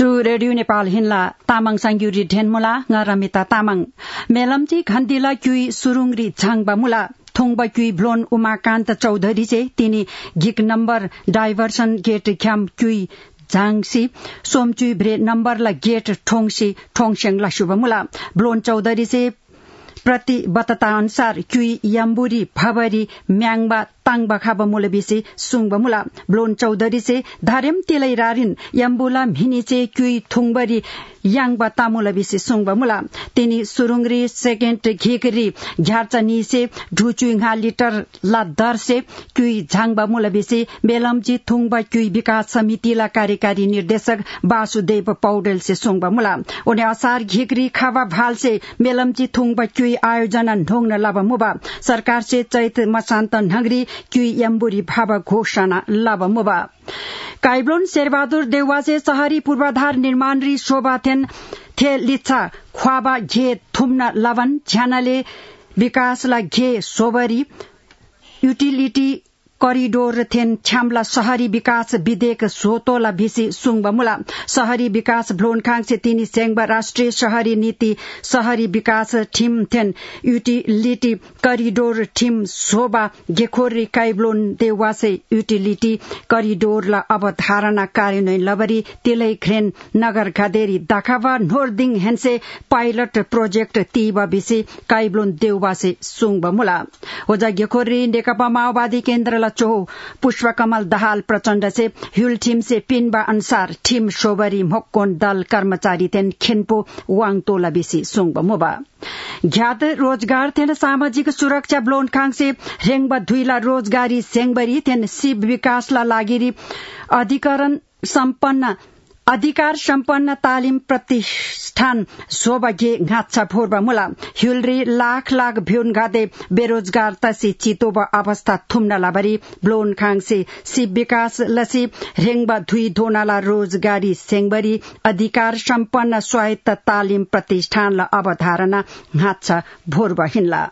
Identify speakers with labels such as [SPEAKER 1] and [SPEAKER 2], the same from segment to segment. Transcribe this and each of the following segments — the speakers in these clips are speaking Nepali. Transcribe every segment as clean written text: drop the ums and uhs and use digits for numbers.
[SPEAKER 1] Su Radio Nepal Hinla Tamang Sangyuri Dhenmula Ngaramita Tamang Melamti Khandila Kui Surungri Changba Mula Thongba Kui Blon Umakant Chaudhary se tini gig number diversion gate kham Kui Jangsi Somchui Bre number la gate Thongsi Thongsheng la Shubamula Blon Chaudhary se प्रतिबद्धता अनुसार क्युई यम्बुरी भवरी म्यांगबा तांगबा खाबा मुलबिसे सुंगबा मुला ब्लोन चौधरी से धारेम तिलै रारिन यम्बुला मिनिचे क्युई थुंगबरी यांगबा तामुलबिसे सुंगबा मुला तिनी सुरुंगरी सेकेन्ड घिकरी घ्यार्चनी से ढुचुइङा लिटर ला दर से क्युई झांगबा मुलबिसे बेलमजी थुंगबा क्युई विकास समितिला कार्यकारी निर्देशक वासुदेव पौडेल से सुंगबा मुला उनी असार घिकरी खाबा भाल से बेलमजी थुंगबा क्युई आयोजना ढोंगन लाबा मुबा सरकार से चैत मसान्त नगरी क्युई यम्बुरी भाबा घोषणा लाबा मुबा काइब्लोन शेरबहादुर देउवासे शहरी पूर्वाधार निर्माण री शोभा थे लिच्छा ख्वाबा घे थुम्न लवन झ्यानले विकासला घे सोबरी युटिलिटी करिडोर थेन छ्यामला शहरी विकास विधेयक सोतोला भिसी सुंगबा मुला शहरी विकास भ्लोनखाङ से तिनी सेंगबा राष्ट्रिय शहरी नीति शहरी विकास ठिम थेन युटिलिटी करिडोर ठिम सोबा गेखोरी काइब्लोन देवासे युटिलिटी करिडोर ला अवधारणा कार्यान्वयन लबरी तिलै घ्रेन नगर घादेरी दाखावा नोर्दिङ हेन्से पाइलट प्रोजेक्ट तीबा भिसी काइब्लोन देवासे सुंगबा मुला ओजा गेखोरी नेकपा माओवादी केन्द्र चो पुष्पकमल दाहाल प्रचण्ड से ह्युल टीम से पिनबा अनुसार टीम सोबरी मोक्कोन दल कर्मचारी तेन खेनपो वाङतोला बेसी सुंगबा मुबा ज्ञात रोजगार तेन सामाजिक सुरक्षा ब्लोनखाङ से रेङबा धुइला रोजगारी सेंगबरी तेन शिव विकासला लागिरी अधिकार सम्पन्न तालिम प्रतिष्ठान सोबगे घाच्छा फोर्बा मुला ह्युलरी लाख भ्युन गादे बेरोजगार तसी चितोबा अवस्था थुम्न लाबरी ब्लोनखाङ से शिव विकास लसी रेङबा धुई धोनाला रोजगारी सेंगबरी अधिकार सम्पन्न स्वायत्त तालिम प्रतिष्ठान ला अवधारणा घाच्छा भोर्बा हिन्ला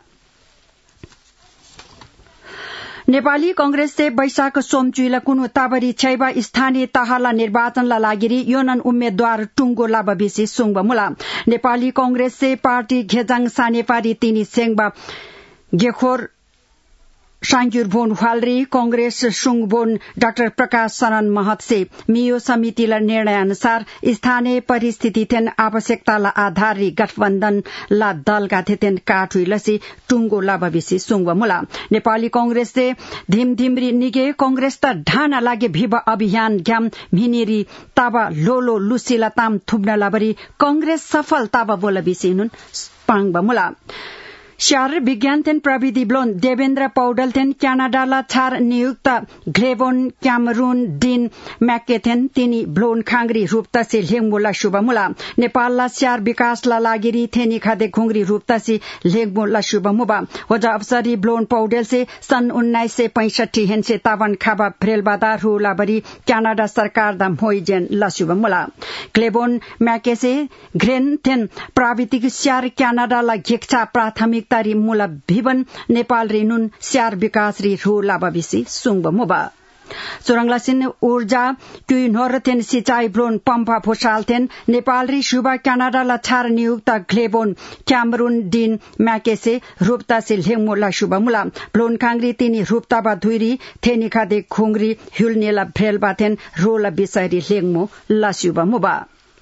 [SPEAKER 1] नेपाली कांग्रेस से बैशाख सोमचुइला कुनु ताबरी छैबा स्थानीय तहला निर्वाचनला लागिरी योनन उम्मेद्वार टुंगो लाबबिसी सुंगबा मुला नेपाली कांग्रेस से पार्टी घेजाङ सानेपारी तिनी सेंगबा गेखोर सांग्युर भोन वालरी कांग्रेस सुङबोन डाक्टर प्रकाश शरण महत से मियो समितिला निर्णय अनुसार स्थानीय परिस्थिति थेन आवश्यकताला आधारी गठबन्धन ला दलका थेन काठुइलसी टुंगो लाबबिसी सुंगबा मुला नेपाली कांग्रेस से धिमधिमरी निगे कांग्रेस त ढाना लागे भिब अभियान ग्याम मिनेरी ताबा लोलो लुसीला ताम थुब्न लाबरी कांग्रेस सफल ताबा बोलबिसी नुन पाङबा मुला शार विज्ञान तेन प्रविधि ब्लोन देवेन्द्र पौडेल तेन क्यानाडाला छार नियुक्त ग्लेबोन क्यामरून डिन म्याकेथेन तिनी ब्लोन खांगरी रूपतसी लेङमोला शुभमुला नेपालला स्यार विकासला लागिरी थेनी खादे खुंगरी रूपतसी लेङमोला शुभमुबा होजा अफसरी ब्लोन पौडेल से सन 1965 हेन्से तावन खाबा फ्रेलबादा रुलाबरी क्यानाडा सरकार दा मोइजेन लशुभमुला ग्लेबोन म्याकेसे ग्रेन थेन प्राविधिक स्यार क्यानाडाला घेक्छा प्राथमिक तारी मूला भिवन नेपाल रिनुन स्यार विकास री रुलाबबिसी सुंगबा मुबा सुरंगलासिन ऊर्जा क्युई नोरथेन सिंचाई ब्लोन पम्पा फोसालथेन नेपाल री शुभा क्यानाडा ला छार नियुक्त ग्लेबोन क्यामरून डिन म्याकेसे रूपता से लेङमोला शुभा मुला ब्लोन खांगरी तिनी रूपताबा धुइरी थेनी खादे खुंगरी ह्युलनेला भ्रेलबाथेन रोला बिसरी लेङमो लासुबा मुबा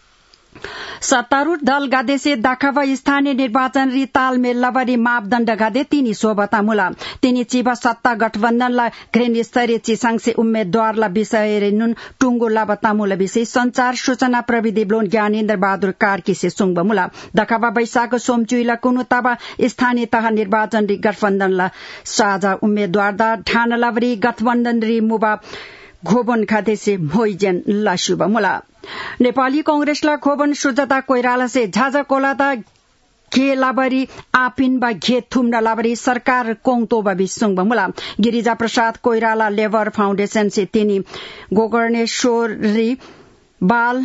[SPEAKER 1] सत्तारूढ़ दल गादे से दाखावा स्थानीय निर्वाचन री तालमेल लबरी मापदण्ड गादे तिनी सोभता मुला तिनी चिबा सत्ता गठबन्धनला ग्रेन स्तरीय चिसाङसे उम्मेद्वारला विषय नुन टुंगो लाबता मुला विषय संचार सूचना प्रविधि ब्लोन ज्ञानेन्द्र बहादुर कार्की से सुंगबा मुला दाखावा बैशाख सोमचुइला कुनु ताबा स्थानीय तह निर्वाचन री गठबन्धनला साझा उम्मेद्वार दा ढाना लबरी गठबन्धन री मुबा घोबन खाते से मोइजेन लासुबा मुला नेपाली कांग्रेसला खोबन सुजता कोइराला से झाझा कोलाता घे लाबरी आपिन बा घे थुम्न लाबरी सरकार कोङतोबा बिसुङबा मुला गिरिजा प्रसाद कोइराला लेबर फाउन्डेशन से तिनी गोकर्णेश्वरी बाल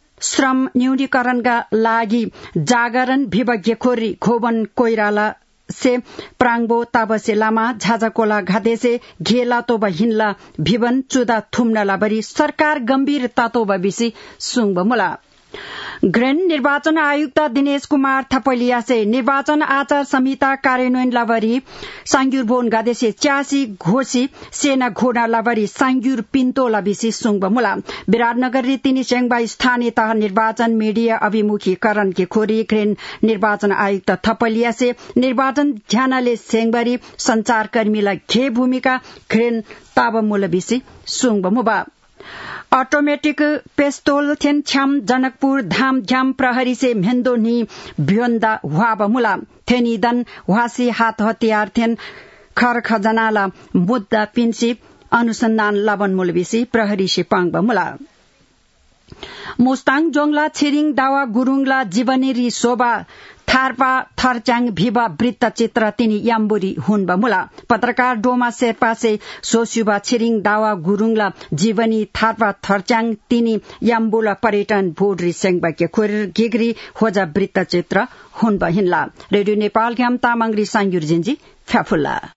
[SPEAKER 1] श्रम न्यूनीकरणका लागि जागरण भिव घेखोरी खोबन कोइराला से प्राङबो ताबसे लामा झाजाकोला घादेसे घेला तोब हिन्ला भिवन चुदा थुम्नला बरी सरकार गम्भीर तातोब बिसी सुङब मुला ग्रेन निर्वाचन आयुक्त दिनेश कुमार थपलियासे निर्वाचन आचार संहिता कार्यान्वयन लावरी सांग्युर बोन गादेसे च्यासी घोसी सेना घोडा लावरी सांग्युर पिन्तो लाबिसी सुङब मुला विराटनगर रीतिनी सेंगबा स्थानीय तह निर्वाचन मीडिया अभिमुखीकरण के खोरी ग्रेन निर्वाचन आयुक्त थपलियासे निर्वाचन झ्यानाले सेंगबरी संचारकर्मीलाई घे भूमिका ग्रेन ताबमुल बिसी सुङब मुबा ऑटोमेटिक पेस्तोल थेन छ्याम जनकपुर धाम झ्याम प्रहरी से मेहंदो नी भ्योन्दा हुआ मुला थेनी दन हुआसी हाथ हतियार थेन खर खजनाला मुद्दा पिन्सी अनुसंधान लबन मुलबिसी प्रहरी से पांग मुला मुस्ताङ जोंगला छिरिङ दावा गुरुङला जीवनेरी शोभा थार्पा थरचाङ भिवा वृत्त चित्र तिनी याम्बुरी हुन मुला पत्रकार डोमा शेर्पा से सोस्युबा छिरिङ दावा गुरुङला जीवनी थार्पा थरचाङ तिनी याम्बुला पर्यटन भोड रिसेङबा के खोर गिगरी होजा वृत्त चित्र हुन हिन्ला रेडियो नेपाल ग्याम तामाङ रि सांग्युर जिन्जी फ्याफुल्ला